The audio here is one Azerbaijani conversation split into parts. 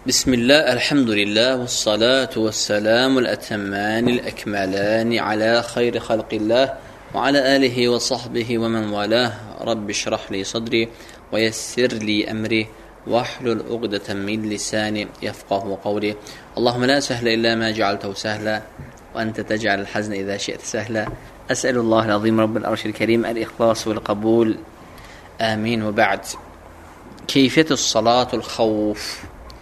Bismillah, elhamdülillah, ve salatu ve selamul etemmanil ekmelani ala khayri halqillah ve ala alihi ve sahbihi ve men valah. Rabbi şrahli sadri ve yessirli emri ve ahlul uqdeten min lisani yefqahu qavli. Allahümme la sehle illa ma cealtehu sehla ve ente tec'alel hazne izâ şi'te sehla. Es'elullahil azim Rabbil arşil kerim el-ihlas vel kabul. Amin ve ba'd. Keyfiyetus salatul xavf.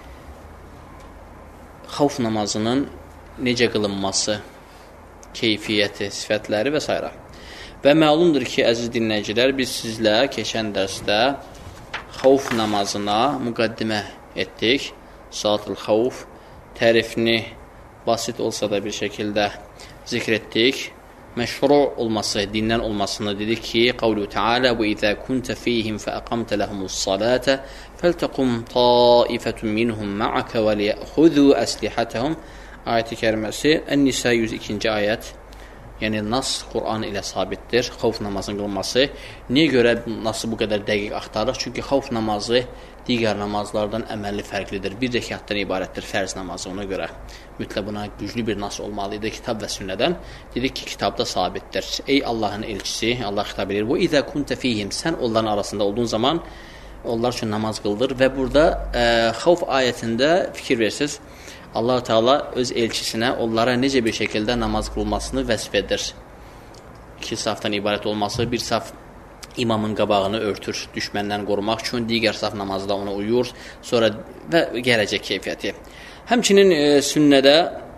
Xavf namazının necə qılınması, keyfiyyəti, sifətləri və s. Və məlumdur ki, əziz dinləyicilər, biz sizlə keçən dərsdə xavf namazına müqəddimə etdik. Salatul xavf tərifini basit olsa da bir şəkildə zikr etdik. Məşru olması, dindən olmasını dedik ki, qavlu Teala və izə kuntə fihim fəəqamtə ləhəmus salətə fəltəqum taifətun minhum ma'akə və liyəxudu əslihətəhum ayəti kəriməsi Ən-Nisa 102-ci ayət. Yəni, nas Qur'an ilə sabitdir, xavf namazının qılınması. Niyə görə nası bu qədər dəqiq axtarıq? Çünki xavf namazı digər namazlardan əməlli fərqlidir. Bir rəkatdan ibarətdir fərz namazı, ona görə mütləq buna güclü bir nas olmalıydı kitab və sünnədən. Dedik ki, kitabda sabitdir. Ey Allahın elçisi, Allah xitab edir. Və izə kuntə fihim, sən onların arasında olduğun zaman onlar üçün namaz qıldır. Və burada xavf ayətində fikir versiniz, Allah-u Teala öz elçisinə onlara necə bir şəkildə namaz qılmasını vəsf edir. İki safdan ibarət olması, bir saf imamın qabağını örtür, düşməndən qorumaq üçün, digər saf namazda ona uyur, sonra və gələcək keyfiyyəti. Həmçinin sünnədə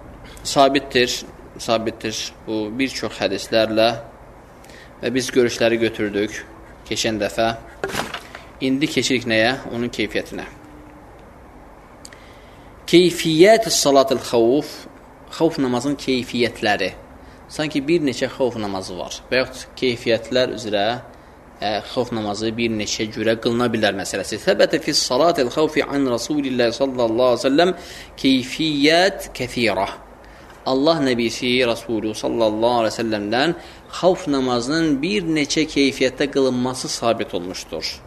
sabitdir bu bir çox hədislərlə və biz görüşləri götürdük keçən dəfə. İndi keçirik nəyə? Onun keyfiyyətinə. Keyfiyyət salatul xavf, xavf namazın keyfiyyətləri. Sanki bir neçə xavf namazı var və yaxud keyfiyyətlər üzrə xavf namazı bir neçə cürə qılına bilər məsələsi. Səbətə fis salatil xavfi an Rasulillah sallallahu aleyhi ve sellem keyfiyyət kəthirə. Allah nəbisi Rasulü sallallahu aleyhi ve sellemdən xavf namazının bir neçə keyfiyyətdə qılınması sabit olmuşdur.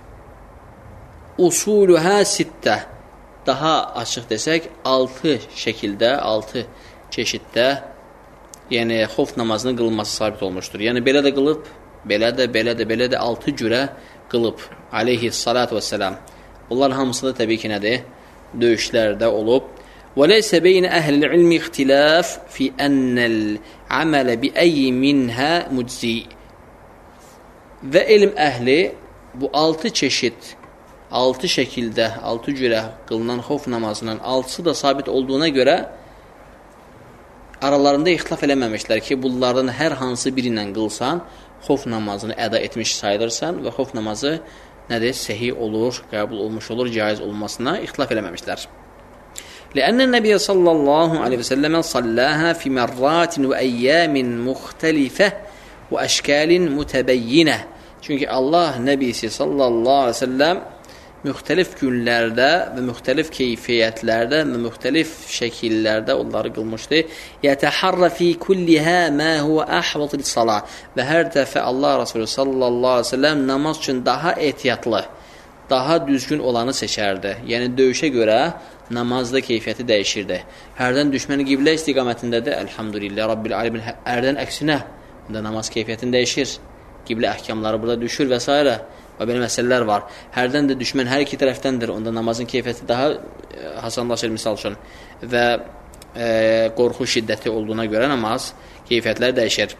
Usuluhə sittə. Daha açıq desək, 6 şəkildə, 6 çeşiddə, yəni xavf namazının qılınması sabit olmuşdur. Yəni belə də qılıb, belə də 6 cürə qılıb. Aleyhissalatu vesselam. Bunlar hamısı da təbii ki, nədir? Döyüşlərdə olub. Və leysə beynə əhlil ilmi ixtilaf fi ennəl əmələ bi əyyi minhə muczi. Və elm əhli bu 6 çeşid, 6 şəkildə, 6 cürə qılınan xavf namazının 6-sı da sabit olduğuna görə aralarında ixtilaf eləməmişlər ki, bunlardan hər hansı birindən qılsan, xavf namazını əda etmiş sayılırsan və xavf namazı nədir? Səhih olur, qəbul olmuş olur, caiz olmasına ixtilaf eləməmişlər. Ləənnən Nəbiyyə sallallahu aleyhi və səlləmə sallaha fi mərratin və əyyəmin müxtəlifə və əşkəlin mütəbəyyinə. Çünki Allah Nəbisi sallallahu aleyhi və səlləm müxtəlif günlərdə və müxtəlif keyfiyyətlərdə və müxtəlif şəkillərdə onları qılmışdı. Yətəharra fi kullihə mə huvə əhvatil salah. Və hər dəfə Allah Rasulü sallallahu aleyhi ve sellem namaz üçün daha ehtiyatlı, daha düzgün olanı seçərdi. Yəni, döyüşə görə namazda keyfiyyəti dəyişirdi. Hərdən düşməni qiblə istiqamətindədir, əlhamdülillah, Rabbil alemin. Hərdən əksinə, onda namaz keyfiyyətini dəyişir. Qiblə əhkamları burada düşür və s. Və belə məsələlər var. Hərdən də düşmən hər iki tərəfdəndir. Onda namazın keyfiyyəti daha hasanlaşır, misal üçün. Və qorxu şiddəti olduğuna görə namaz keyfiyyətləri dəyişir.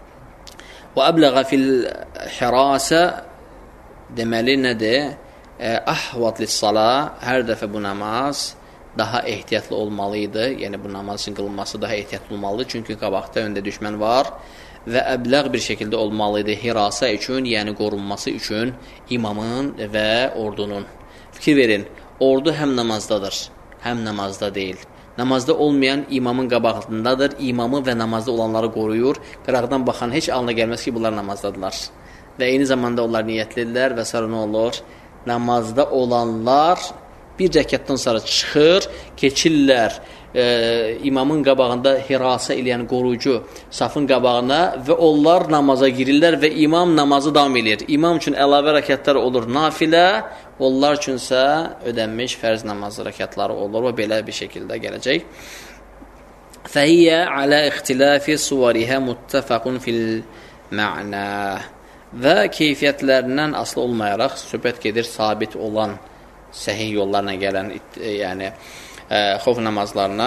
Və əbləğə fil hirasə deməli nədir? Əhvatlis sala, hər dəfə bu namaz daha ehtiyatlı olmalıydı. Yəni, bu namazın qılınması daha ehtiyatlı olmalıdır. Çünki qabaqda öndə düşmən var. Və əbləğ bir şəkildə olmalıydı hirasa üçün, yəni qorunması üçün imamın və ordunun. Fikir verin, ordu həm namazdadır, həm namazda deyil. Namazda olmayan imamın qabağındadır, imamı və namazda olanları qoruyur. Qıraqdan baxan heç alına gəlməz ki, bunlar namazdadılar. Və eyni zamanda onlar niyyətlidirlər və sonra nə olur? Namazda olanlar bir rəkatdan sonra çıxır, keçirlər imamın qabağında hirasa eləyən qoruyucu safın qabağına və onlar namaza girirlər və imam namazı davam edir. İmam üçün əlavə rəkətlər olur nafilə, onlar üçünsə ödənmiş fərz namazı rəkatları olur və belə bir şəkildə gələcək. Fəhiyyə alə ixtilafi suvarihə muttəfəqun fil mə'nə və keyfiyyətlərindən asılı olmayaraq söhbət gedir sabit olan səhih yollarla gələn yəni xof namazlarına.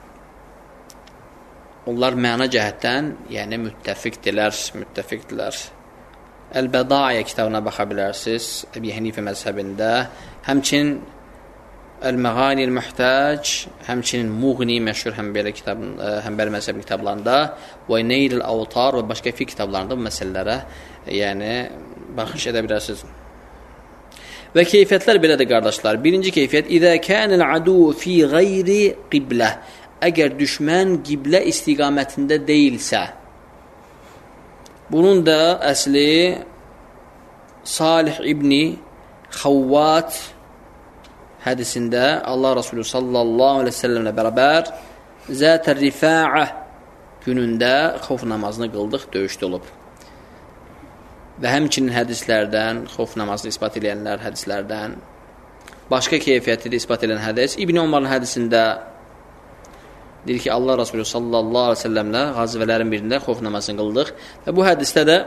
Onlar məna cəhətdən yəni müttəfiqdirlər. Əl-Bədayə kitabına baxa bilərsiniz. Əbi Hənifə məzhəbində, həmçinin Əl-Məğanil Muhtac, həmçinin Muğni məşhur Həmbəli məzhəbi kitablarında və Neylül Avtar və başqa fiqh kitablarında bu məsələlərə yəni baxış edə bilərsiniz. Və keyfiyyətlər belədir qardaşlar. Birinci keyfiyyət İzə kənəl adu fi qeyri qiblə. Əgər düşmən qiblə istiqamətində deyilsə, bunun da əsli Salih İbni Xavvat hədisində Allah Resulü sallallahu aleyhi ve sellemlə bərabər Zət-ər Rifa'ə günündə xof namazını qıldıq, döyüşdə olub. Və həmçinin hədislərdən, xof namazını ispat edənlər hədislərdən, başqa keyfiyyəti də ispat edən hədis, İbn Ömər'in hədisində deyir ki, Allah Resulü sallallahu aleyhi ve sellemlə qazvələrin birində xof namazını qıldıq və bu hədisdə də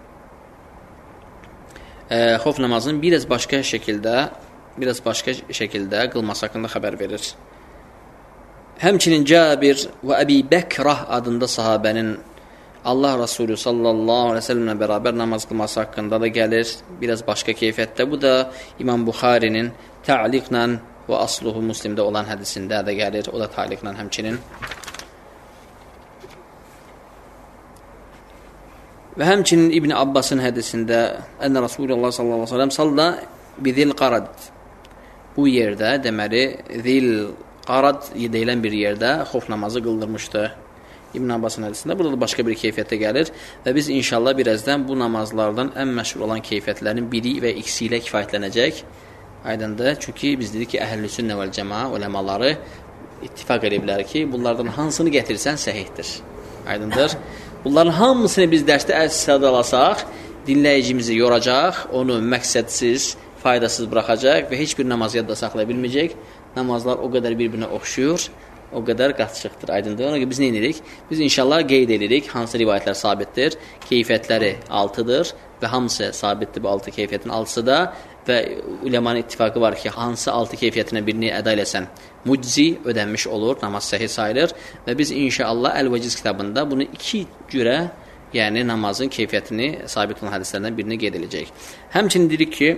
xof namazının biraz başqa şəkildə qılması haqqında xəbər verir. Həmçinin Cabir və Əbi Bəkrah adında sahabənin Allah Resulü sallallahu aleyhi ve sellemlə bərabər namaz qılması haqqında da gəlir. Biraz başqa keyfiyyətdə. Bu da İmam Buxarinin tə'liqlə və asluhu Müslimdə olan hədisində də gəlir. O da tə'liqlə həmçinin. Və həmçinin İbn Abbasın hədisində Ənə Rasulullah sallallahu aleyhi ve sellem salla bizil qarad. Bu yerdə deməli zil qarad deyilən bir yerdə xof namazı qıldırmışdı. İbn Abbasın hədisində. Burada da başqa bir keyfiyyətə gəlir və biz inşallah birazdan bu namazlardan ən məşhur olan keyfiyyətlərin biri və ikisi ilə kifayətlənəcək. Aydındır. Çünki biz dedik ki, Əhl-i Sünnə vəl Cəmaa uləmaları ittifaq ediblər ki, bunlardan hansını gətirsən səhihdir. Aydındır. Bunların hamısını biz dərsdə əl-sədə alasaq, dinləyicimizi yoracaq, onu məqsədsiz, faydasız buraxacaq və heç bir namaz yadda saxlaya bilməyəcək. Namazlar o qədər bir-birinə oxşuyur, o qədər qatışıqdır. Aydındır. Ona görə biz nə edirik? Biz inşallah qeyd edirik, hansı rivayətlər sabitdir, keyfiyyətləri 6-dır və hamısı sabitdir bu 6 keyfiyyətin 6-sı da və uləmanın ittifaqı var ki, hansı 6 keyfiyyətinə birini əda eləsən, muczi ödənmiş olur, namaz səhih sayılır və biz inşallah Əl-Vəciz kitabında bunu 2 cürə, yəni namazın keyfiyyətini sabit olan hədislərdən birini qeyd edəcək. Həmçinin dedik ki,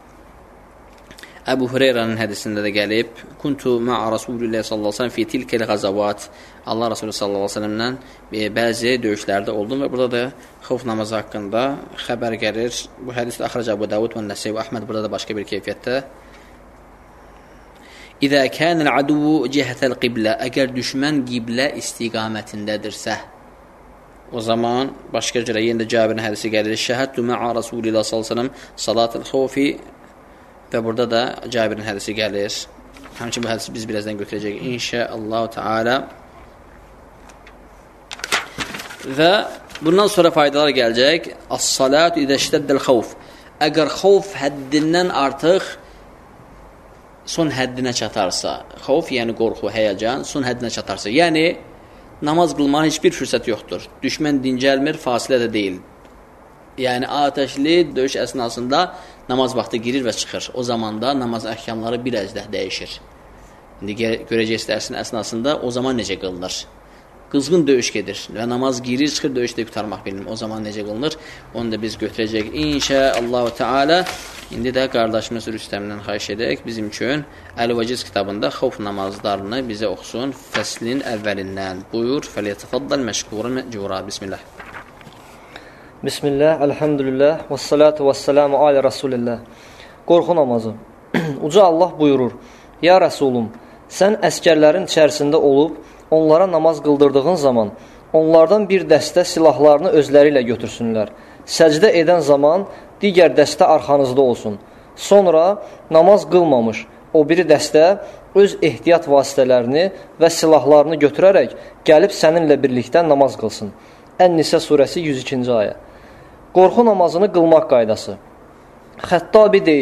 Əbu Hüreyrənin hədisində də gəlib, Kuntu ma'a Rasulullah sallallahu aleyhi ve sellem fi tilkel qazavat. Allah Resulü sallallahu aleyhi ve sellemlə bəzi döyüşlərdə oldum və burada da xof namazı haqqında xəbər gəlir. Bu hədisdə Əxrac Əbu Davud və Nəsəi və Əhməd burada da başqa bir keyfiyyətdə. İzə kənəl adu cihətəl qiblə. Əgər düşmən qiblə istiqamətindədirsə, o zaman başqa cürə yenə də Cabirin hədisi gəlir. Şəhədtu ma'a Rasulullah sallallahu aleyhi ve sellem salatul xofi. Və burada da Cabirin hədisi gəlir. Həmçinin bu hədisi biz birazdan götürəcək inşallah Teala. Və bundan sonra faydalar gələcək. As-salatu izə şiddəl xavf. Əgər xavf həddindən artıq son həddinə çatarsa, xavf yəni qorxu, həyəcan son həddinə çatarsa, yəni namaz qılmağa heç bir fürsət yoxdur. Düşmən dincəlmir, fasilə də deyil. Yəni atəşli döyüş əsnasında namaz vaxtı girir və çıxır. O zamanda namaz əhkamları biraz da dəyişir. İndi görəcəksiniz dərsin əsnasında o zaman necə qılınır? Qızğın döyüş gedir və namaz girir, çıxır, döyüşdə qurtarmaq bilmir. O zaman necə qılınır? Onu da biz götürəcək inşallah Teala. İndi də qardaşımız Rüstəmdən xahiş edək bizim üçün Əl-Vəciz kitabında xof namazlarını bizə oxusun fəslin əvvəlindən. Buyur, fəliyətəfaddal məşkurun məcura. Bismillah. Bismillah, elhamdülillah, və salatu və selamu alə Rasulillah. Qorxu namazı. Uca Allah buyurur, Ya Rəsulum, sən əskərlərin içərisində olub, onlara namaz qıldırdığın zaman, onlardan bir dəstə silahlarını özləri ilə götürsünlər. Səcdə edən zaman digər dəstə arxanızda olsun. Sonra namaz qılmamış, o biri dəstə öz ehtiyat vasitələrini və silahlarını götürərək gəlib səninlə birlikdə namaz qılsın. Ən-Nisə surəsi 102-ci ayə. Qorxu namazını qılmaq qaydası. Xəttabi deyir,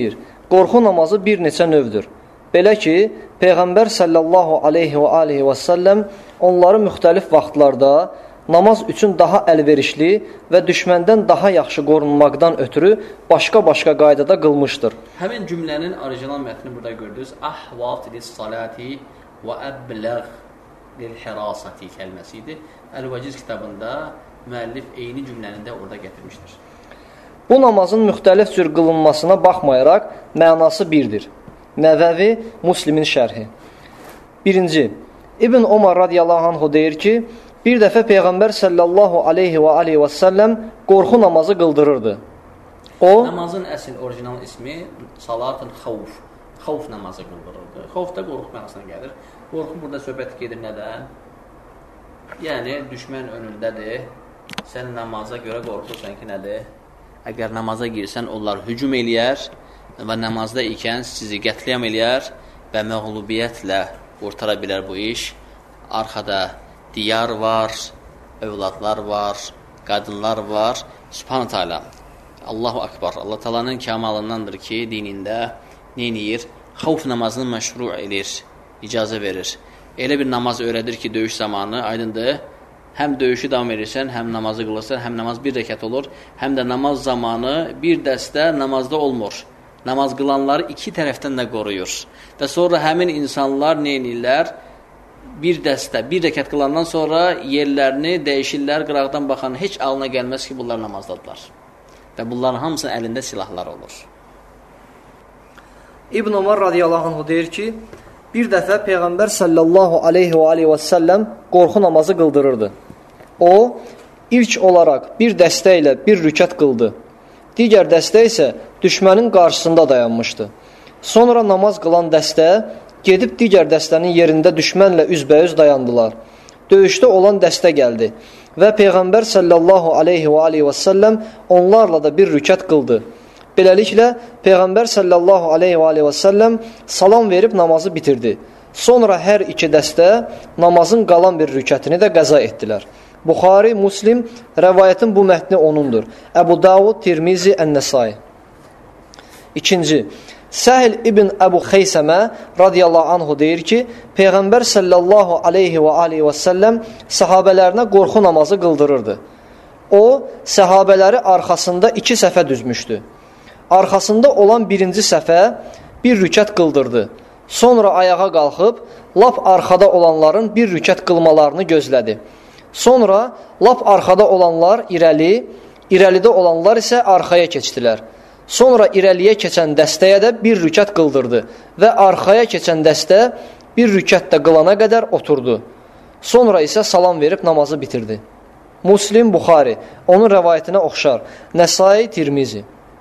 qorxu namazı bir neçə növdür. Belə ki, Peyğəmbər sallallahu aleyhi və alihi və səlləm onları müxtəlif vaxtlarda namaz üçün daha əlverişli və düşməndən daha yaxşı qorunmaqdan ötürü başqa-başqa qaydada qılmışdır. Həmin cümlənin orijinal mətnini burada gördünüz. Ahvat lis-salati və əbləğ lil-hirasati kəlməsidir. Əl-Vəciz kitabında müəllif eyni cümləni də orada gətirmişdir. Bu namazın müxtəlif cür qılınmasına baxmayaraq mənası birdir. Nəvəvi Müslimin şərhi. 1. İbn Omar radiyallahu anhu deyir ki, bir dəfə Peyğəmbər sallallahu aleyhi və aleyhi və səlləm qorxu namazı qıldırırdı. Namazın əsl orijinal ismi salatın xavf. Xavf namazı qıldırırdı. Xavf da qorxu mənasına gəlir. Qorxu burada söhbət gedir nədən? Yəni, düşmən önündədir. Sən namaza görə qorxursan ki, nədir? Əgər namaza girsən, onlar hücum eləyər və namazda ikən sizi qətliyam eləyər və məğlubiyyətlə qurtara bilər bu iş. Arxada diyar var, övladlar var, qadınlar var. Subhanahu Teala, Allahu Akbar. Allah Teala'nın kəmalındandır ki, dinində neyniyir? Xavf namazını məşru edir, icazə verir. Elə bir namaz öyrədir ki, döyüş zamanı aydındır. Həm döyüşü davam edirsən, həm namazı qılırsan, həm namaz bir rəkat olur, həm də namaz zamanı bir dəstə namazda olmur. Namaz qılanları iki tərəfdən də qoruyur. Və sonra həmin insanlar neynirlər? Bir dəstə, bir rəkat qılandan sonra yerlərini dəyişirlər, qıraqdan baxan heç ağlına gəlməz ki, bunlar namazdadılar. Və bunların hamısının əlində silahlar olur. İbn Omar radiyallahu anh deyir ki, bir dəfə Peyğəmbər sallallahu aleyhi və aleyhi və səlləm qorxu namazı qıldırırdı. O, ilk olaraq bir dəstə ilə bir rükət qıldı. Digər dəstə isə düşmənin qarşısında dayanmışdı. Sonra namaz qılan dəstə gedib digər dəstənin yerində düşmənlə üzbəüz dayandılar. Döyüşdə olan dəstə gəldi və Peyğəmbər sallallahu aleyhi və aleyhi və səlləm onlarla da bir rükət qıldı. Beləliklə, Peyğəmbər sallallahu aleyhi və aleyhi və səlləm salam verib namazı bitirdi. Sonra hər iki dəstə namazın qalan bir rükətini də qəza etdilər. Buxari, Muslim, rəvayətin bu mətni onundur. Əbu Davud, Tirmizi, Ən-Nəsai. 2. Səhl ibn Əbu Xeysəmə radiyallahu anhu deyir ki, Peyğəmbər sallallahu aleyhi və aleyhi və səlləm səhabələrinə qorxu namazı qıldırırdı. O, səhabələri arxasında iki səfə düzmüşdü. Arxasında olan birinci səfə bir rükət qıldırdı. Sonra ayağa qalxıb, lap arxada olanların bir rükət qılmalarını gözlədi. Sonra lap arxada olanlar irəli, irəlidə olanlar isə arxaya keçdilər. Sonra irəliyə keçən dəstəyə də bir rükət qıldırdı və arxaya keçən dəstə bir rükət də qılana qədər oturdu. Sonra isə salam verib namazı bitirdi. Muslim, Buxari, onun rəvayətinə oxşar. Nəsai, Tirmizi.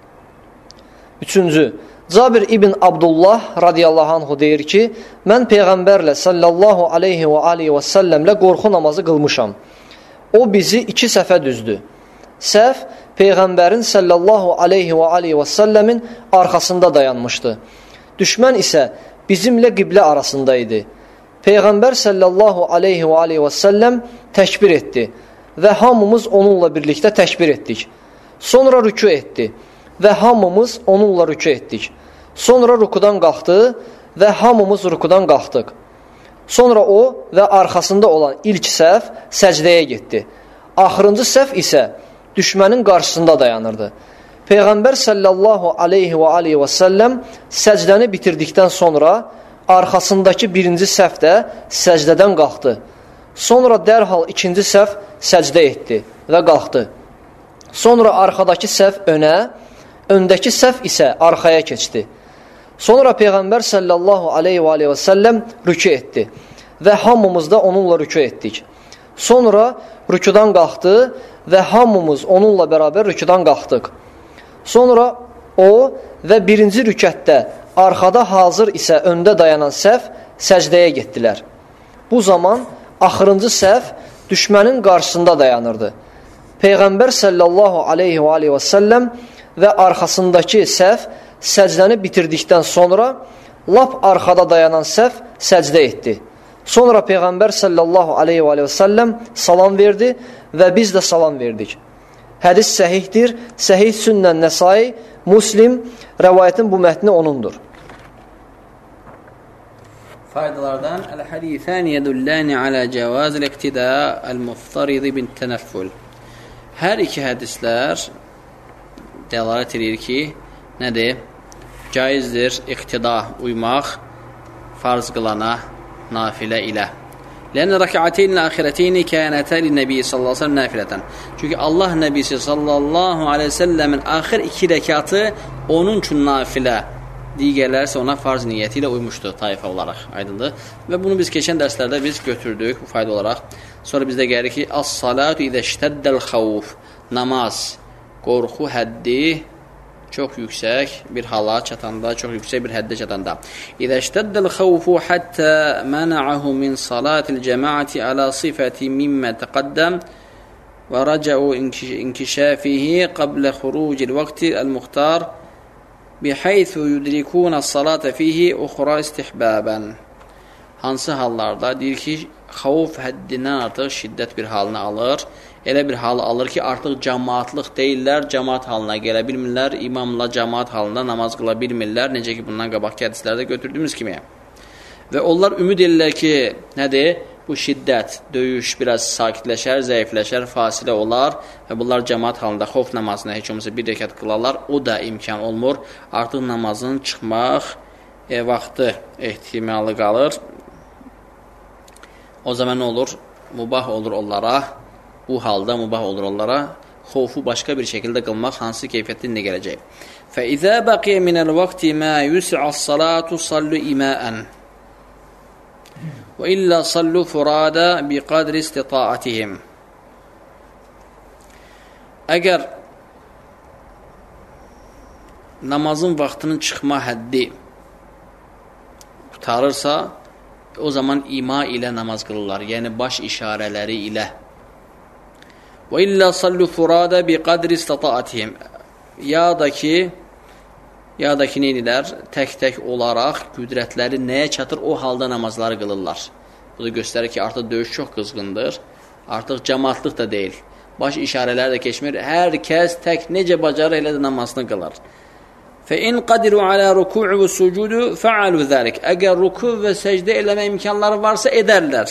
3. Cabir ibn Abdullah radiyallahu anhu deyir ki, mən Peyğəmbərlə sallallahu aleyhi və aleyhi və səlləmlə qorxu namazı qılmışam. O bizi iki səfə düzdü. Səf Peyğəmbərin sallallahu aleyhi və aleyhi və səlləmin arxasında dayanmışdı. Düşmən isə bizimlə qiblə arasında idi. Peyğəmbər sallallahu aleyhi və aleyhi və səlləm təkbir etdi və hamımız onunla birlikdə təkbir etdik. Sonra rükû etdi və hamımız onunla rükû etdik. Sonra rükudan qalxdı və hamımız rükudan qalxdıq. Sonra o və arxasında olan ilk səf səcdəyə getdi. Axırıncı səf isə düşmənin qarşısında dayanırdı. Peyğəmbər sallallahu aleyhi və aleyhi və səlləm səcdəni bitirdikdən sonra arxasındakı birinci səf də səcdədən qalxdı. Sonra dərhal ikinci səf səcdə etdi və qalxdı. Sonra arxadakı səf önə, öndəki səf isə arxaya keçdi. Sonra Peyğəmbər sallallahu aleyhi və aleyhi və səlləm rükû etdi və hamımız da onunla rükû etdik. Sonra rükûdan qalxdı və hamımız onunla bərabər rükûdan qalxdıq. Sonra o və birinci rükətdə arxada hazır isə öndə dayanan səf səcdəyə getdilər. Bu zaman axırıncı səf düşmənin qarşısında dayanırdı. Peyğəmbər sallallahu aleyhi və aleyhi və səlləm və arxasındakı səf səcdəni bitirdikdən sonra lap arxada dayanan səf səcdə etdi. Sonra Peyğəmbər sallallahu aleyhi və aleyhi və səlləm salam verdi və biz də salam verdik. Hədis səhihdir. Səhih Sünnən Nəsai, Muslim rəvayətin bu mətni onundur. Faydalardan el-hadisani yedullani ala cevaz el-iqtida el-muftaridi bin teneffül. Hər iki hədislər dəlalət edir ki, nədir? Caizdir iqtida uymaq farz qılana nafilə ilə. Lənə rəkətəyn əxirətəyn kənətə li-nəbi sallallahu əleyhi və səlləm nafilətən. Çünki Allah nəbisi sallallahu əleyhi və səlləmin axır 2 rəkatı onun üçün nafilə, digərləri isə ona farz niyyəti ilə uymuşdu tayfa olaraq. Aydındır? Və bunu biz keçən dərslərdə biz götürdük bu fayda olaraq. Sonra bizdə gəlir ki, as-salatu izə ştəddəl xavf. Namaz, qorxu həddi çox yüksək bir hala çatanda, çox yüksək bir həddə çatanda. İzə ştəddəl xavfu hattə məna'ahu min salatil cəmaati ala sifəti mimmə təqəddəm və rəcəu inkişafihi qablə xurucil vaqti el-muxtar bihaythu yudrikuna as-salata fihi ukhra istihbaban. Hansı hallarda deyir ki, xavf həddindən artıq şiddət bir halını alır. Elə bir hal alır ki, artıq cəmaatlıq deyirlər, cəmaat halına gələ bilmirlər, imamla cəmaat halında namaz qıla bilmirlər, necə ki, bundan qabaqki hədislərdə götürdüyümüz kimi. Və onlar ümid edirlər ki, nədir? Bu şiddət, döyüş biraz sakitləşər, zəifləşər, fasilə olar və bunlar cəmaat halında xof namazına heç olmasa bir rəkat qılarlar, o da imkan olmur. Artıq namazın çıxmaq vaxtı ehtimalı qalır. O zaman nə olur? Mubah olur onlara. Bu halda mubah olur onlara xofu başqa bir şəkildə qılmaq hansı keyfiyyətində gələcək. فَإِذَا بَقِيَ مِنَ الْوَقْتِ مَا يُسْعَ الصَّلَاةُ صَلُّ إِمَاءً وَإِلَّا صَلُّ فُرَادًا بِقَدْرِ اسْتِطَاعَتِهِمْ. Əgər namazın vaxtının çıxma həddi qutarırsa, o zaman ima ilə namaz qılırlar, yəni baş işarələri ilə. Və illə sallu furada bi qadri istataatihim. Ya da ki neynilər? Tək-tək olaraq qüdrətləri nəyə çatır, o halda namazları qılırlar. Bu da göstərir ki, artıq döyüş çox qızğındır. Artıq cəmaatlıq da deyil. Baş işarələr də keçmir. Hər kəs tək necə bacarır, elə də namazını qılar. فَإِنْ قَدِرُوا عَلَى رُكُوعِ وَالسُّجُودِ فَعَلُوا ذَلِكَ. Əgər ruku və səcdə eləmə imkanları varsa, edərlər.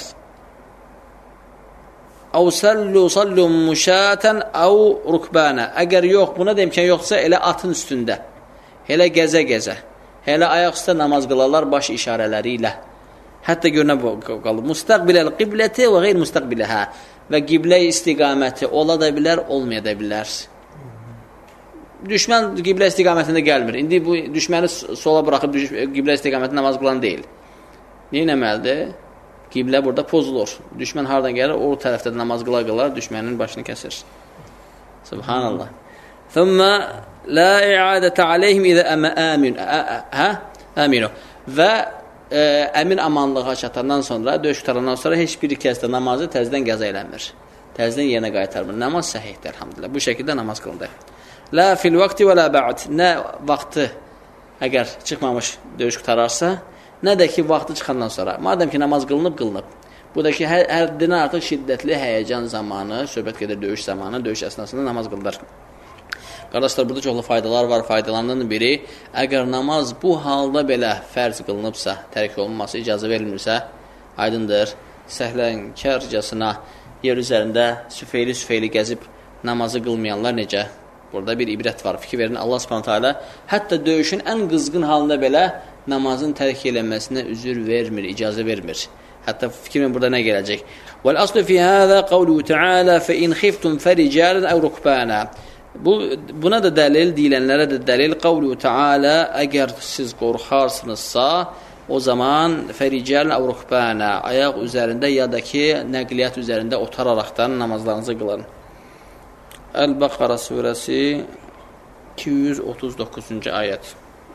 أَوْ صَلُّوا مُشَاتًا أَوْ رُكْبَانًا. Əgər yox, buna da imkan yoxsa, elə atın üstündə, elə gəzə-gəzə, elə ayaq üstə namaz qılarlar baş işarələri ilə. Hətta görünə qalır. Müstəqbiləl qibləti və qeyr müstəqbiləhə. Və qiblə istiqaməti ola da bilər, olmaya da bilər. Düşmən qiblə istiqamətində gəlmir. İndi bu düşməni sola buraxıb qiblə istiqamətində namaz qılan deyil. Neynəməlidir? Qiblə burada pozulur. Düşmən hardan gəlir? O tərəfdə də namaz qılar, düşmənin başını kəsir. Subhanallah. Thumma la i'adətə aleyhim idə əminu. Və əmin amanlığa çatandan sonra, döyüş qutarandan sonra heç bir kəs də namazı təzdən qəza eləmir. Təzdən yerinə qaytarmır. Namaz səhihdir, elhamdülillah. Bu şəkildə namaz qılındı. La fil vaqti və la ba'd. Nə vaxtı əgər çıxmamış döyüş qutararsa, nə də ki vaxtı çıxandan sonra. Madəm ki namaz qılınıb. Bu da ki həddindən artıq şiddətli həyəcan zamanı, söhbət gedir döyüş zamanı, döyüş əsnasında namaz qılınır. Qardaşlar, burada çoxlu faydalar var. Faydalarından biri, əgər namaz bu halda belə fərz qılınıbsa, tərk olunması icazə verilmirsə, aydındır, səhlənkarcasına yer üzərində süfeyli gəzib namazı qılmayanlar necə? Burada bir ibrət var. Fikir verin, Allah Subhanahu taala hətta döyüşün ən qızğın halında belə namazın tərk eləməsinə üzür vermir, icazə vermir. Hətta fikir verin, burada nə gələcək? Vəl aslu fi hada qawluhu taala fa in khiftum farijalan aw rukbana. Buna da dəlil, deyilənlərə də dəlil. Qavlu Teala, əgər siz qorxarsınızsa, o zaman fəricəl əv ruhbənə, ayaq üzərində ya da ki, nəqliyyat üzərində otararaqdan namazlarınızı qılın. Əl-Bəqara surəsi 239-cu ayət.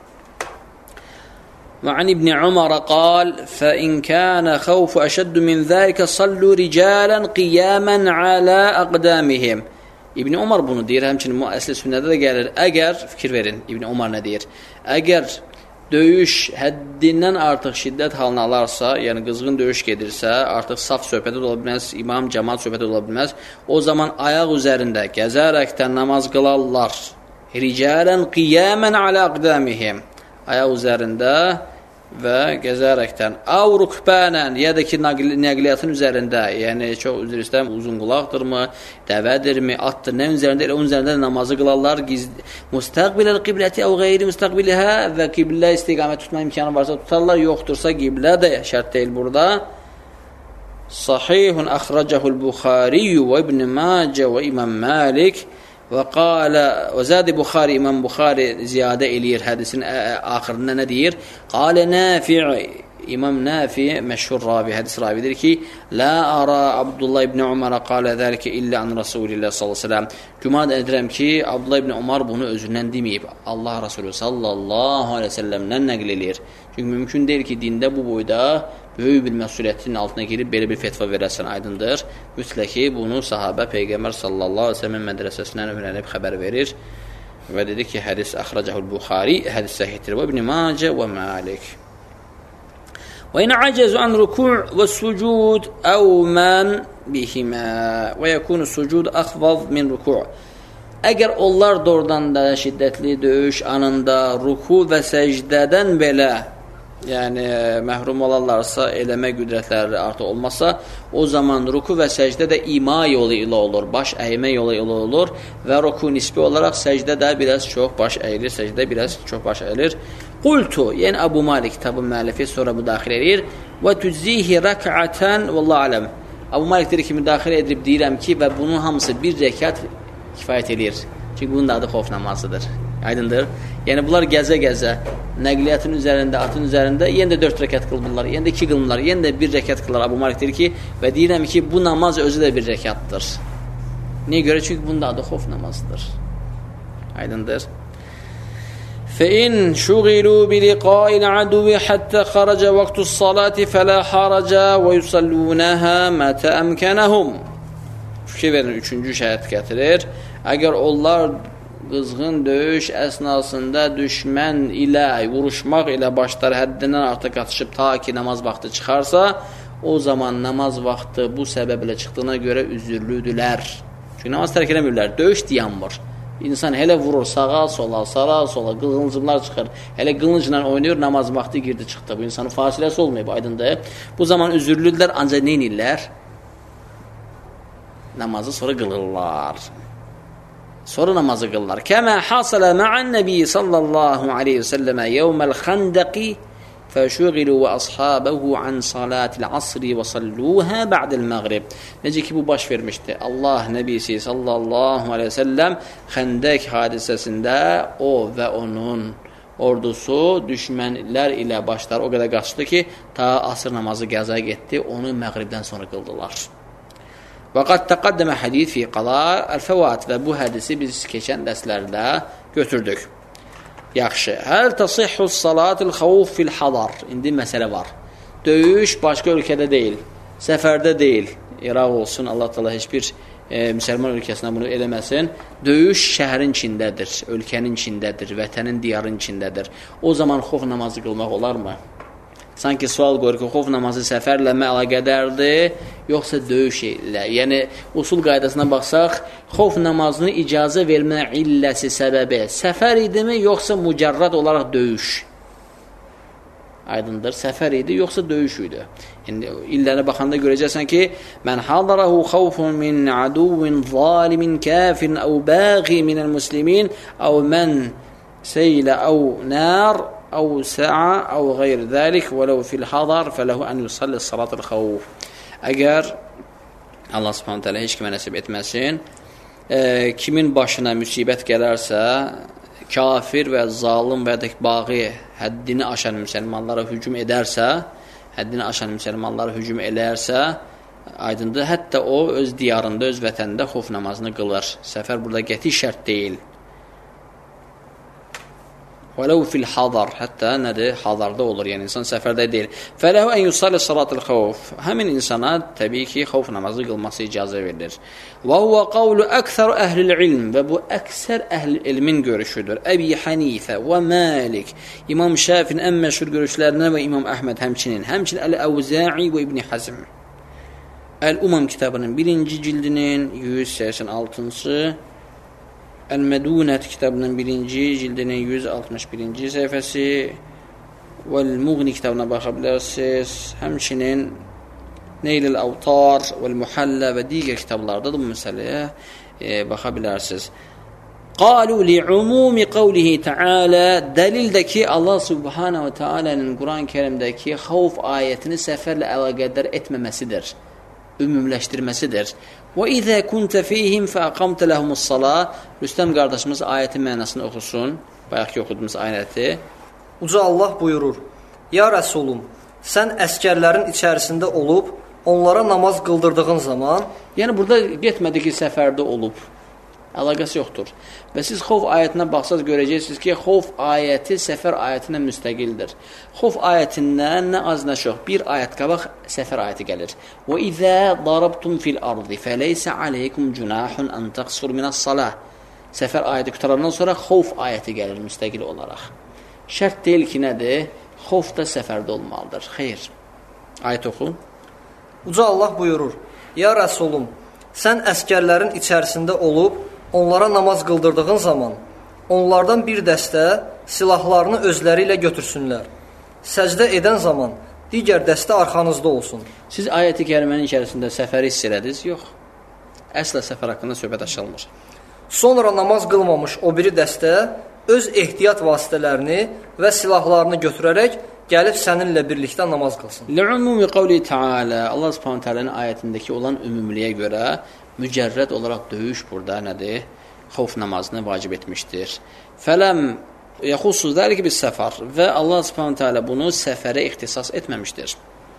Və an İbn Umar qal, فَإِنْ كَانَ خَوْفُ أَشَدُّ مِنْ ذَلِكَ صَلُّوا رِجَالًا قِيَامًا عَلَى أَقْدَامِهِمْ. İbn Umar bunu deyir, həmçinin bu əsli sünnədə də gəlir. Əgər, fikir verin, İbn Umar nə deyir? Əgər döyüş həddindən artıq şiddət halını alarsa, yəni qızğın döyüş gedirsə, artıq saf söhbəti də ola bilməz, imam, cəmaat söhbəti də ola bilməz, o zaman ayaq üzərində gəzərəkdən namaz qılarlar. ricalen qiyamen ala aqdamihim. Ayaq üzərində və gəzərəkdən. Av rukbanan, ya da ki, nəqliyyatın üzərində, yəni çox üzr istəyirəm, uzun qulaqdırmı, dəvədirmi, atdır, nə üzərində, elə onun üzərində namazı qılarlar, müstəqbiləl qibləti əv qeyri müstəqbilihə və qiblə istiqamət tutma imkanı varsa tutarlar, yoxdursa qiblə də şərt deyil burada. Sahihun əxrəcəhul Buxariyyu və İbn Macə və İmam Malik və qalə və zədi Buxari, İmam Buxari ziyadə eləyir hədisin axırında nə deyir? Qalə Nafi' İmam Nafi məşhur ravi, hədis ravidir ki, la ara Abdullah ibn Umar qalə zəlikə illə an Rasulillah sallallahu əleyhi və səlləm. Güman edirəm ki, Abdullah ibn Umar bunu özündən deməyib. Allah Resulü sallallahu əleyhi və səlləmdən nəql eləyir. Çünki mümkün deyil ki, dində bu boyda böyük bir məsuliyyətin altına girib belə bir fetva verəsən, aydındır. Mütləki bunu sahabə Peyğəmbər sallallahu əleyhi və səlləm mədrəsəsindən öyrənib xəbər verir və dedi ki, hədis əxrəcəhul Buxari, hədis səhihdir və İbn Macə və Malik. Və in acazu an ruku' və sucud əv mən bihimə və yəkunu sucud əxvaz min ruku'. Əgər onlar doğrudan da şiddətli döyüş anında ruku və səcdədən belə yəni məhrum olarlarsa, eləmə qüdrətləri artıq olmasa, o zaman ruku və səcdə də ima yolu ilə olur, baş əymə yolu ilə olur və ruku nisbi olaraq səcdə də biraz çox baş əyilir, səcdə biraz çox baş əyilir. Qultu, yəni Əbu Malik kitabın müəllifi sonra müdaxilə edir və tüzzihi rək'atan vallahu aləm. Əbu Malik deyir ki, müdaxilə edib deyirəm ki, və bunun hamısı bir rəkat kifayət edir. Çünki bunun da adı xof namazıdır. Aydındır? Yəni bunlar gəzə-gəzə nəqliyyatın üzərində, atın üzərində yenə də 4 rəkat qılırlar, yenə də 2 qılırlar, yenə də 1 rəkat qılırlar. Əbu Malik deyir ki, və deyirəm ki, bu namaz özü də bir rəkatdır. Niyə görə? Çünki bunun da adı xof namazıdır. Aydındır? فَإِنْ شُغِلُوا بِلِقَاءِ الْعَدُوِّ حَتَّى خَرَجَ وَقْتُ الصَّلَاةِ فَلَا حَرَجَ وَيُصَلُّونَهَا مَتَى أَمْكَنَهُمْ. Fikir verin, 3-cü şəhət gətirir. Əgər onlar qızğın döyüş əsnasında düşmən ilə, vuruşmaq ilə başları həddindən artıq qatışıb ta ki namaz vaxtı çıxarsa, o zaman namaz vaxtı bu səbəblə çıxdığına görə üzürlüdülər. Çünki namaz tərk eləmirlər, döyüş dayanmır. İnsan hələ vurur sağa, sola, qılıncımlar çıxır. Hələ qılıncla oynayır, namaz vaxtı girdi, çıxdı. Bu insanın fasiləsi olmayıb, aydındır. Bu zaman üzürlüdülər, ancaq nə edirlər? Namazı sonra qılırlar. Sonra namazı qılırlar. Kəmə hasələ ma'an nəbi sallallahu aleyhi və səlləmə yevməl xəndəqi fəşuğilu və ashabəhu an salatil asri və salluhə ba'dəl məğrib. Necə ki, bu baş vermişdi. Allah nəbisi sallallahu aleyhi və səlləm xəndək hadisəsində o və onun ordusu düşmənlər ilə başlar o qədər qaçdı ki, ta asr namazı qəza getdi, onu məğribdən sonra qıldılar. Və qad təqaddəmə hədith fi qala əl-fəvat və bu hədisi biz keçən dərslərdə götürdük. Yaxşı. Həl tasihhus salatul xavf fil hadar. İndi məsələ var. Döyüş başqa ölkədə deyil, səfərdə deyil. İraq olsun, Allah Taala heç bir müsəlman ölkəsinə bunu eləməsin. Döyüş şəhərin içindədir, ölkənin içindədir, vətənin, diyarın içindədir. O zaman xof namazı qılmaq olarmı? Sanki sual qoyur ki, xof namazı səfərlə əlaqədardır, yoxsa döyüş ilə. Yəni, usul qaydasına baxsaq, xof namazını icazə vermə illəsi səbəbi səfər idimi, yoxsa mücərrad olaraq döyüş? Aydındır, səfər idi, yoxsa döyüş idi? Yəni, illərə baxanda görəcəksən ki, mən hadarahu xavfun min aduvin zalimin kafirin əv bəği minəl muslimin əv mən seylə əv nər أو ساعة أو غير ذلك ولو في الحضر فله أن يصلي الصلاة الخوف. Əgər Allah Subhanahu taala heç kimə nəsib etməsin, kimin başına müsibət gələrsə, kafir və zalim və ya baği həddini aşan müsəlmanlara hücum edərsə, həddini aşan müsəlmanlara hücum edərsə, aydındır, hətta o öz diyarında, öz vətənində xof namazını qılır. Səfər burada qəti şərt deyil. وَلَوْ فِي الْحَضَرِ Hətta nədir? Hadarda olur, yəni insan səfərdə deyil. فَلَهُ أَنْ يُصَلِّ صَلَاةَ الْخَوْفِ Həmin insana təbii ki, xof namazı qılması icazə verilir. وَهُوَ قَوْلُ أَكْثَرُ أَهْلِ الْعِلْمِ Və bu əksər əhl-i ilmin görüşüdür. Əbi Hanifə və Malik, İmam Şafin ən məşhur görüşlərinə və İmam Əhməd həmçinin Əl-Əvza'i və İbn Hazm. Əl-Umam kitabının 1-ci cildinin 186-cı Əl-Mədunət kitabının 1-ci cildinin 161-ci səhifəsi Vəl-Muğni kitabına baxa bilərsiniz. Həmçinin Neyl-Əvtar Vəl-Muhallə və digər kitablarda da bu məsələyə baxa bilərsiniz. Qalu li'umumi qavlihi ta'ala, dəlildəki Allah subhanahu wa ta'ala'nın Quran-ı Kərimdəki xavf ayətini səfərlə əlaqədar etməməsidir, ümumləşdirməsidir. Və izə kuntə fihim fəaqamtə lehumus-salah. Rüstəm qardaşımız ayətin mənasını oxusun. Bayaqki oxuduğumuz ayəti. Uca Allah buyurur: Ya Rəsulum, sən əskərlərin içərisində olub, onlara namaz qıldırdığın zaman, yəni burada getmədi ki, səfərdə olub. Əlaqəsi yoxdur. Və siz xovf ayətinə baxsaz görəcəksiniz ki, xovf ayəti səfər ayətindən müstəqildir. Xovf ayətindən nə az nə çox bir ayət qabaq səfər ayəti gəlir. Və izə darabtum fil ardı fəleysə aleykum cunahun an taqsur minas-salah. Səfər ayəti qutarandan sonra xovf ayəti gəlir müstəqil olaraq. Şərt deyil ki, nədir? Xovf da səfərdə olmalıdır. Xeyr. Ayət oxu. Uca Allah buyurur: Ya Rəsulum, sən əskərlərin içərisində olub, onlara namaz qıldırdığın zaman, onlardan bir dəstə silahlarını özləri ilə götürsünlər. Səcdə edən zaman digər dəstə arxanızda olsun. Siz ayəti kərimənin içərisində səfəri hiss elədiniz? Yox. Əsla səfər haqqında söhbət açılmır. Sonra namaz qılmamış o biri dəstə öz ehtiyat vasitələrini və silahlarını götürərək gəlib səninlə birlikdə namaz qılsın. Li'umumi qavli ta'ala, Allah Subhanahu taala'nın ayətindəki olan ümumiliyə görə mücərrəd olaraq döyüş burada nədir? Xovf namazını vacib etmişdir. Fələm yaxussu zəlik bis səfər və Allah Subhanahu taala bunu səfərə ixtisas etməmişdir.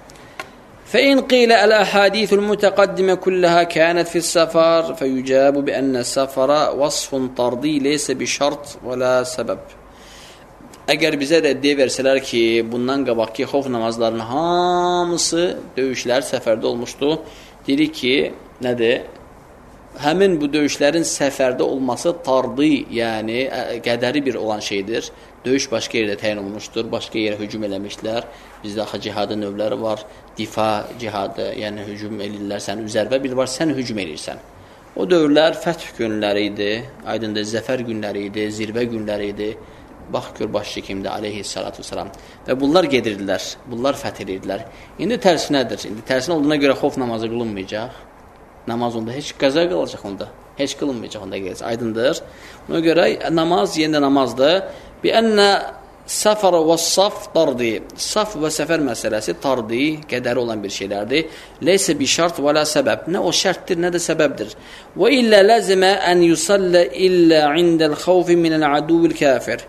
فإن قيل الأحاديث المتقدمة كلها كانت في السفر فيجاب بأن السفر وصف طردي ليس بشرط ولا سبب. Əgər bizə də iddia versələr ki, bundan qabaqki xovf namazlarının hamısı döyüşlər səfərdə olmuşdu, deyirik ki, nədir? Həmin bu döyüşlərin səfərdə olması tardi, yəni qədəri bir olan şeydir. Döyüş başqa yerdə təyin olunmuşdur, başqa yerə hücum eləmişlər. Bizdə axı cihadın növləri var, difa cihadı, yəni hücum elirlər, sən üzərbə bir var, sən hücum elirsən. O dövrlər fəth günləri idi, aydındır, zəfər günləri idi, zirvə günləri idi. Bax gör başçı kimdir, aleyhissalatu vesselam. Və bunlar gedirdilər, bunlar fəth edirdilər. İndi tərsinədir. İndi tərsinə olduğuna görə xovf namazı qılınmayacaq. Namaz onda heç qəza qılacaq onda. Heç qılınmayacaq onda gələcək. Aydındır. Ona görə namaz yenə namazdır. Bi-ənə səfər və saf tardi. Saf və səfər məsələsi tardi, qədəri olan bir şeylərdir. Leysə bi şart və la səbəb. Nə o şərtdir, nə də səbəbdir. Və illə ləzimə ən yusallə illə indəl xavfi minəl aduvil kafir.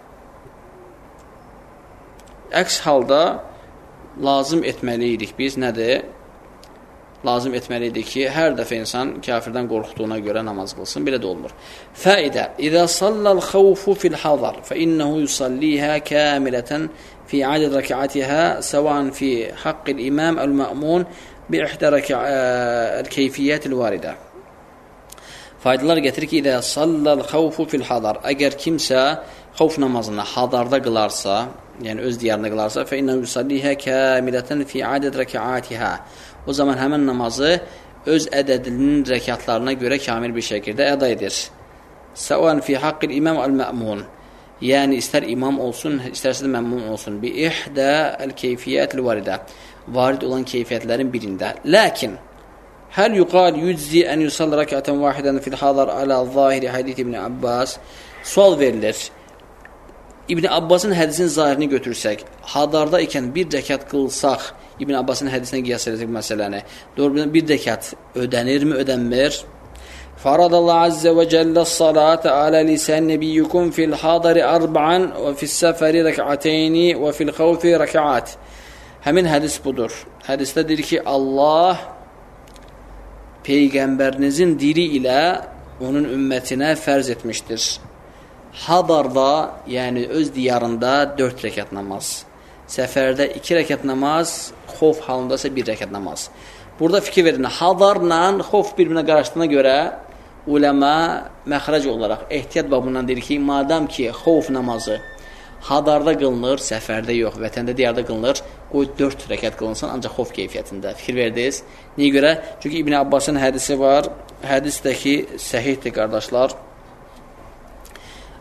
Əks halda lazım etməliydik biz, nədir? Lazım etməliydik ki, hər dəfə insan kafirdən qorxduğuna görə namaz qılsın, belə də olmur. Fəidə, İzə sallal xavfu fil hazar, fə innəhu yusallihə kəmilətən fi adəd rəkəatihə, səvan fi haqqil imam əl-mə'mun bi ihdə keyfiyyətil varidə. Faydalar gətirir ki, İzə sallal xavfu fil hazar, əgər kimsə xavf namazını hadarda qılarsa, yəni öz diyarında qılarsa, fə innəhu yusallihə kəmilətən fi adəd rəkəatihə, o zaman həmin namazı öz ədədinin rəkatlarına görə kamil bir şəkildə əda edir. Səvan fi haqqil imam əl-mə'mun, yəni istər imam olsun, istərsə də məmun olsun, bi ihdə əl-keyfiyyətil varidə, varid olan keyfiyyətlərin birində. Lakin, həl yuqal yüczi ən yusall rəkətən vahidən fil hadar alə zahiri hadith İbn Abbas, sual verilir. İbn Abbasın hədisinin zahirini götürsək, hadarda ikən bir rəkat qılsaq, İbn Abbasın hədisinə qiyas edəcək məsələni, doğrudan bir rəkat ödənirmi, ödənmir? Faradallahu azze və cəllə salatə alə lisən nebiyyukum fil hadari arba'an və fil səfəri rəkateyni və fil xavfi rəkat. Həmin hədis budur. Hədisdə deyir ki, Allah Peyğəmbərinizin dili ilə onun ümmətinə fərz etmişdir. Hadarda, yəni öz diyarında 4 rəkat namaz. Səfərdə 2 rəkat namaz, xof halındasa 1 rəkat namaz. Burada fikir verin, hadarla xof bir-birinə qarışdığına görə uləma məxrəc olaraq ehtiyat babından deyir ki, madam ki, xof namazı hadarda qılınır, səfərdə yox, vətəndə diyarda qılınır, qoy 4 rəkat qılınsın, ancaq xof keyfiyyətində. Fikir verdiniz. Niyə görə? Çünki İbn Abbasın hədisi var, hədisdəki səhihdir, qardaşlar.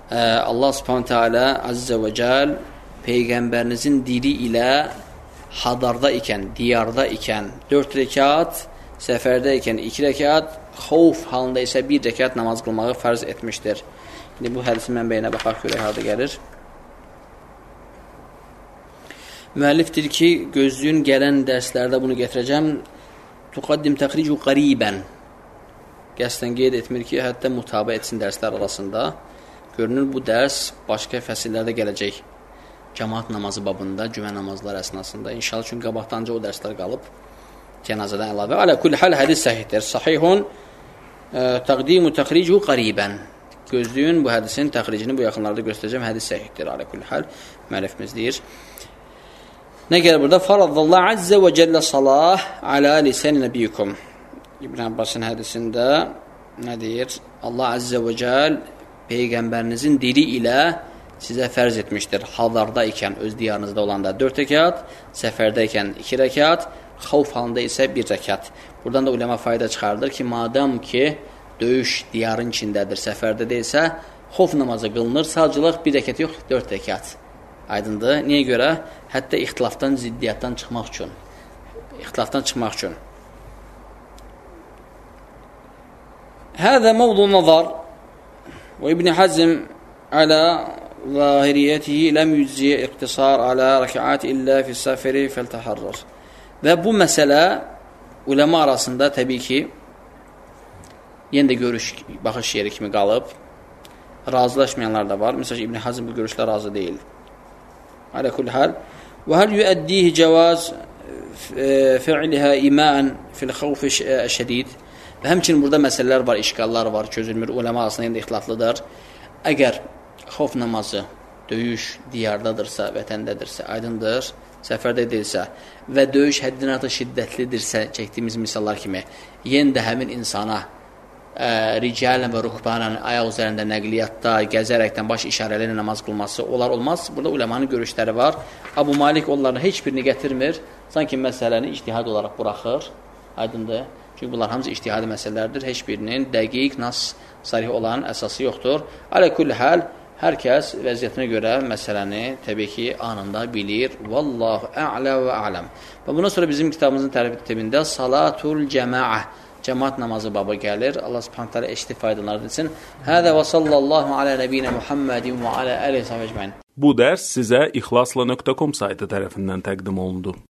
Allah Subhanahu Teala Azze və Cəl Peyğəmbərinizin dili ilə hadarda ikən, diyarda ikən 4 rəkat, səfərdə ikən 2 rəkat, xovf halında isə 1 rəkat namaz qılmağı fərz etmişdir. İndi bu hədisin mənbəyinə baxaq görək harda gəlir. Müəllif deyir ki, gözlüyün gələn dərslərdə bunu gətirəcəm. Tuqaddim təxricu qaribən. Qəsdən qeyd etmir ki, hətta mütabə etsin dərslər arasında. Görünür, bu dərs başqa fəsillərdə gələcək. Cəmaat namazı babında, cümə namazları əsnasında. İnşallah, çünki qabaqdanca o dərslər qalıb. Cənazədən əlavə. Alə kulli hal hədis səhihdir. Sahihun təqdimu təxricu qaribən. Gözlüyün bu hədisin təxricini bu yaxınlarda göstərəcəm. Hədis səhihdir. Alə kulli hal müəllifimiz deyir. Nə gəlir burada? Faradallahu azze və cəllə salah alə lisan nəbiyikum. İbn Abbasın hədisində nə deyir? Allah azze və cəl Peyğəmbərinizin dili ilə sizə fərz etmişdir. Hadarda ikən, öz diyarınızda olanda 4 rəkat, səfərdə ikən 2 rəkat, xavf halında isə 1 rəkat. Buradan da ulema fayda çıxardır ki, madam ki, döyüş diyarın içindədir, səfərdə deyilsə, xavf namazı qılınır, sadəcəlıq 1 rəkat yox, 4 rəkat. Aydındır. Niyə görə? Hətta ixtilafdan, ziddiyyatdan çıxmaq üçün. İxtilafdan çıxmaq üçün. Həzə mavdu nazar və İbn Hazm alə zahiriyyətihi ləm yüzziyə iqtisar alə rəkəat illə fissəfəri fəltəhərrər. Və bu məsələ ulema arasında təbii ki, yenə də görüş, baxış yeri kimi qalıb. Razılaşmayanlar da var. Məsələn, İbn Hazm bu görüşlə razı deyil. Alə kulli hal. Və həl yüəddihi cəvaz fi'lihə imən fil xavfi şədid. Və həmçinin burada məsələlər var, işgallar var, çözülmür. Ulema arasında yenə də ixtilaflıdır. Əgər xavf namazı döyüş diyardadırsa, vətəndədirsə, aydındır, səfərdə edilsə və döyüş həddindən artıq şiddətlidirsə, çəkdiyimiz misallar kimi, yenə də həmin insana ricalən və rukbanən ayaq üzərində nəqliyyatda, gəzərəkdən baş işarələrlə namaz qılması olar olmaz. Burada ulemanın görüşləri var. Abu Malik onların heç birini gətirmir. Sanki məsələni ictihad olaraq buraxır. Aydındır. Çünki bunlar hamısı ictihadi məsələlərdir. Heç birinin dəqiq, nas, sarih olan əsası yoxdur. Alə kulli hal, hər kəs vəziyyətinə görə məsələni təbii ki, anında bilir. Vallahu a'lə və a'ləm. Və bundan sonra bizim kitabımızın tərtibində salatul cəmaə, cəmaat namazı babı gəlir. Allah subhanahu teala eşitib faydalar etsin. Hədə və sallallahu alə nəbiyinə Muhammedin və alə əlihi səhvə əcməin. Bu dərs sizə ixlasla.com saytı tərəfindən təqdim olundu.